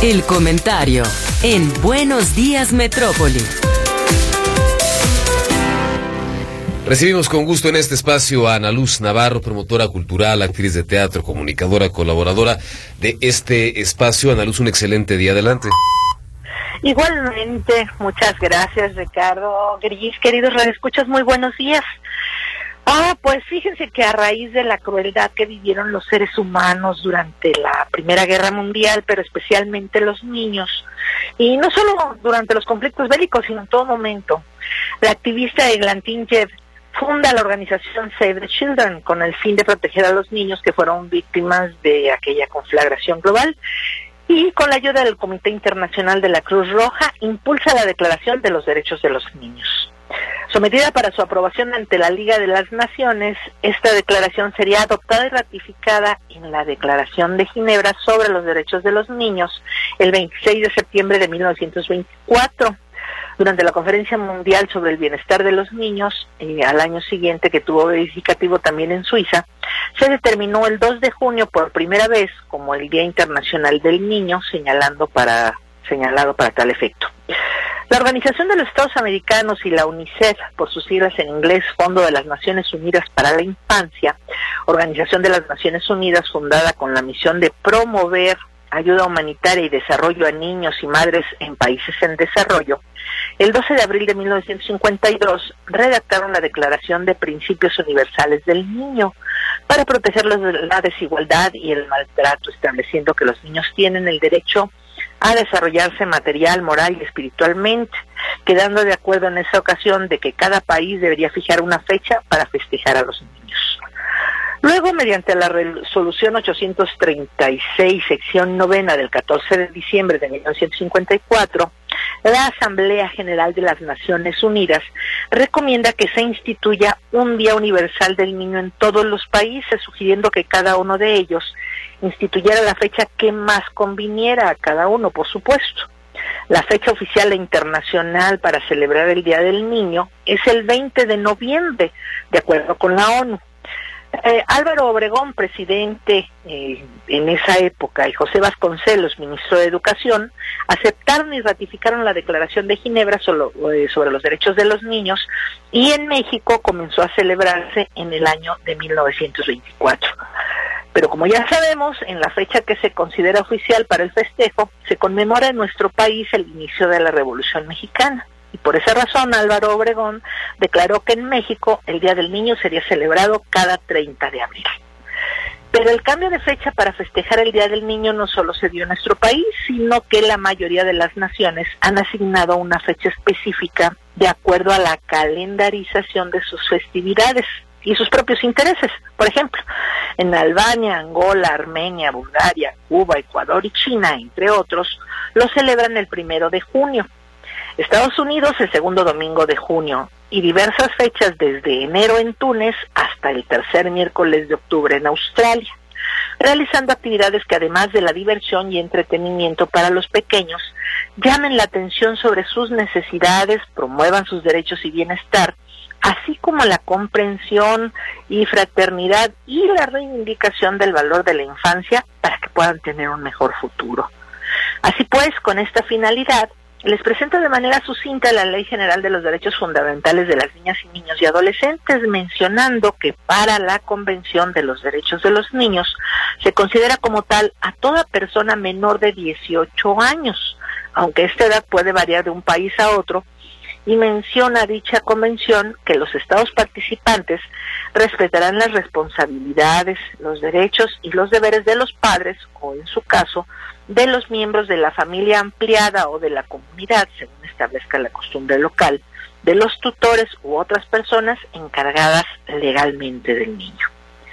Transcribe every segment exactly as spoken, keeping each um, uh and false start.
El comentario en Buenos Días Metrópoli. Recibimos con gusto en este espacio a Ana Luz Navarro, promotora cultural, actriz de teatro, comunicadora, colaboradora de este espacio. Ana Luz, un excelente día. Adelante. Igualmente, muchas gracias, Ricardo. Gris, queridos radioescuchas, muy buenos días. Ah, pues fíjense que a raíz de la crueldad que vivieron los seres humanos durante la Primera Guerra Mundial, pero especialmente los niños, y no solo durante los conflictos bélicos, sino en todo momento, la activista Eglantine Jebb funda la organización Save the Children con el fin de proteger a los niños que fueron víctimas de aquella conflagración global, y con la ayuda del Comité Internacional de la Cruz Roja impulsa la Declaración de los Derechos de los Niños. Sometida para su aprobación ante la Liga de las Naciones, esta declaración sería adoptada y ratificada en la Declaración de Ginebra sobre los Derechos de los Niños el veintiséis de septiembre de mil novecientos veinticuatro. Durante la Conferencia Mundial sobre el Bienestar de los Niños, eh, al año siguiente, que tuvo verificativo también en Suiza, se determinó el dos de junio por primera vez como el Día Internacional del Niño, señalando para, señalado para tal efecto. La Organización de los Estados Americanos y la UNICEF, por sus siglas en inglés, Fondo de las Naciones Unidas para la Infancia, Organización de las Naciones Unidas fundada con la misión de promover ayuda humanitaria y desarrollo a niños y madres en países en desarrollo, el doce de abril de mil novecientos cincuenta y dos redactaron la Declaración de Principios Universales del Niño para protegerlos de la desigualdad y el maltrato, estableciendo que los niños tienen el derecho a desarrollarse material, moral y espiritualmente, quedando de acuerdo en esa ocasión de que cada país debería fijar una fecha para festejar a los niños. Luego, mediante la resolución ochocientos treinta y seis, sección novena del catorce de diciembre de mil novecientos cincuenta y cuatro, la Asamblea General de las Naciones Unidas recomienda que se instituya un Día Universal del Niño en todos los países, sugiriendo que cada uno de ellos instituyera la fecha que más conviniera a cada uno, por supuesto. La fecha oficial e internacional para celebrar el Día del Niño es el veinte de noviembre, de acuerdo con la ONU. Eh, Álvaro Obregón, presidente eh, en esa época, y José Vasconcelos, ministro de Educación, aceptaron y ratificaron la Declaración de Ginebra solo, eh, sobre los derechos de los niños, y en México comenzó a celebrarse en el año de mil novecientos veinticuatro. Pero como ya sabemos, en la fecha que se considera oficial para el festejo, se conmemora en nuestro país el inicio de la Revolución Mexicana. Y por esa razón, Álvaro Obregón declaró que en México el Día del Niño sería celebrado cada treinta de abril. Pero el cambio de fecha para festejar el Día del Niño no solo se dio en nuestro país, sino que la mayoría de las naciones han asignado una fecha específica de acuerdo a la calendarización de sus festividades y sus propios intereses. Por ejemplo, en Albania, Angola, Armenia, Bulgaria, Cuba, Ecuador y China, entre otros, lo celebran el primero de junio. Estados Unidos el segundo domingo de junio, y diversas fechas desde enero en Túnez hasta el tercer miércoles de octubre en Australia, realizando actividades que, además de la diversión y entretenimiento para los pequeños, llamen la atención sobre sus necesidades, promuevan sus derechos y bienestar, así como la comprensión y fraternidad y la reivindicación del valor de la infancia para que puedan tener un mejor futuro. Así pues, con esta finalidad, les presento de manera sucinta la Ley General de los Derechos Fundamentales de las Niñas y Niños y Adolescentes, mencionando que para la Convención de los Derechos de los Niños se considera como tal a toda persona menor de dieciocho años, aunque esta edad puede variar de un país a otro, y menciona dicha convención que los estados participantes respetarán las responsabilidades, los derechos y los deberes de los padres, o en su caso, de los miembros de la familia ampliada o de la comunidad, según establezca la costumbre local, de los tutores u otras personas encargadas legalmente del niño.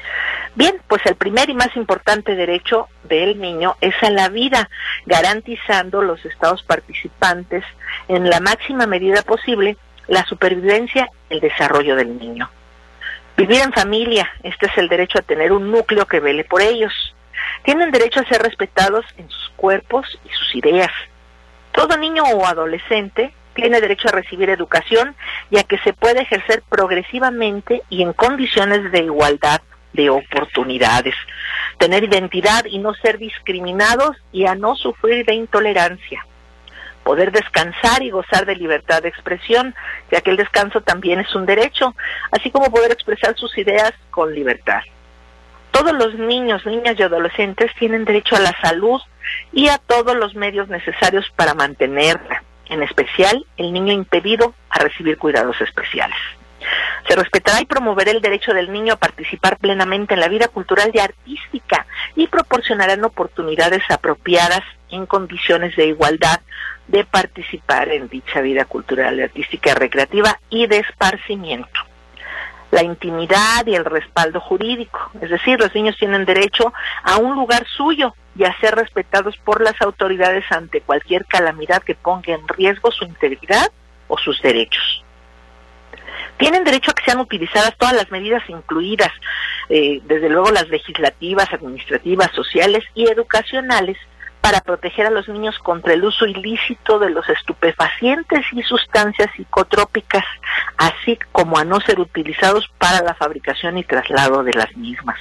Bien, pues el primer y más importante derecho del niño es a la vida, garantizando los estados participantes en la máxima medida posible la supervivencia y el desarrollo del niño. Vivir en familia, este es el derecho a tener un núcleo que vele por ellos. Tienen derecho a ser respetados en sus cuerpos y sus ideas. Todo niño o adolescente tiene derecho a recibir educación y a que se pueda ejercer progresivamente y en condiciones de igualdad de oportunidades, tener identidad y no ser discriminados y a no sufrir de intolerancia, poder descansar y gozar de libertad de expresión, ya que el descanso también es un derecho, así como poder expresar sus ideas con libertad. Todos los niños, niñas y adolescentes tienen derecho a la salud y a todos los medios necesarios para mantenerla, en especial el niño impedido a recibir cuidados especiales. Se respetará y promoverá el derecho del niño a participar plenamente en la vida cultural y artística y proporcionarán oportunidades apropiadas en condiciones de igualdad de participar en dicha vida cultural y artística recreativa y de esparcimiento. La intimidad y el respaldo jurídico, es decir, los niños tienen derecho a un lugar suyo y a ser respetados por las autoridades ante cualquier calamidad que ponga en riesgo su integridad o sus derechos. Tienen derecho a que sean utilizadas todas las medidas incluidas, eh, desde luego las legislativas, administrativas, sociales y educacionales, para proteger a los niños contra el uso ilícito de los estupefacientes y sustancias psicotrópicas, así como a no ser utilizados para la fabricación y traslado de las mismas.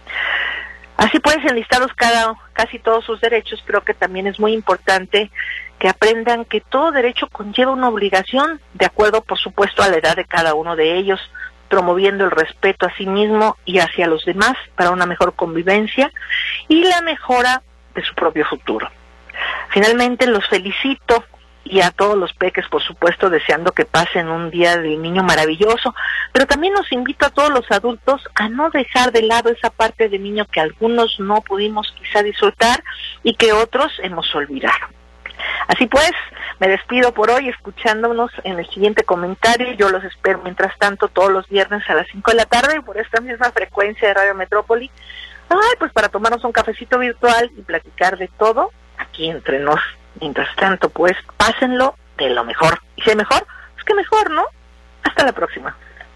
Así pues, enlistados cada, casi todos sus derechos, creo que también es muy importante que aprendan que todo derecho conlleva una obligación, de acuerdo, por supuesto, a la edad de cada uno de ellos, promoviendo el respeto a sí mismo y hacia los demás para una mejor convivencia y la mejora de su propio futuro. Finalmente, los felicito y a todos los peques, por supuesto, deseando que pasen un día del niño maravilloso, pero también los invito a todos los adultos a no dejar de lado esa parte del niño que algunos no pudimos quizá disfrutar y que otros hemos olvidado. Así pues, me despido por hoy escuchándonos en el siguiente comentario. Yo los espero, mientras tanto, todos los viernes a las cinco de la tarde por esta misma frecuencia de Radio Metrópoli. Ay, pues para tomarnos un cafecito virtual y platicar de todo aquí entre nos. Mientras tanto, pues, pásenlo de lo mejor. Y si es mejor, pues que mejor, ¿no? Hasta la próxima.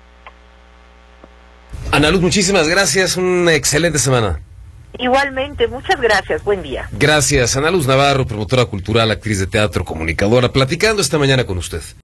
Ana Luz, muchísimas gracias. Una excelente semana. Igualmente, muchas gracias. Buen día. Gracias. Ana Luz Navarro, promotora cultural, actriz de teatro, comunicadora, platicando esta mañana con usted.